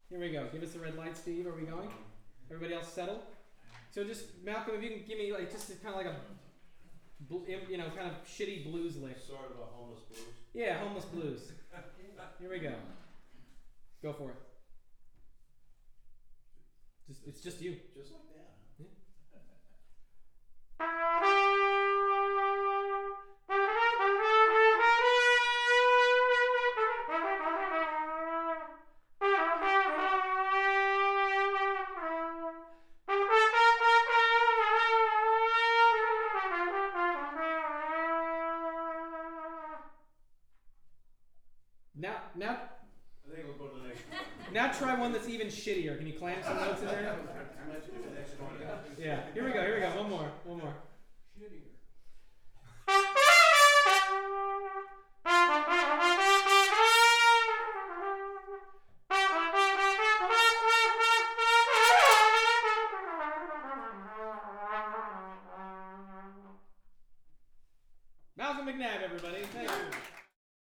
Here we go. Give us the red light, Steve. Are we going? Everybody else settle? So just, Malcolm, if you can give me like just kind of like a, kind of shitty blues lick. Sort of a homeless blues. Yeah, homeless blues. Here we go. Go for it. It's just you. Just like that, huh? Now. I think we'll go to the next one. Now try one that's even shittier. Can you clam some notes in there? Yeah. Here we go. One more. Shittier. Malcolm McNabb, everybody. Thank you.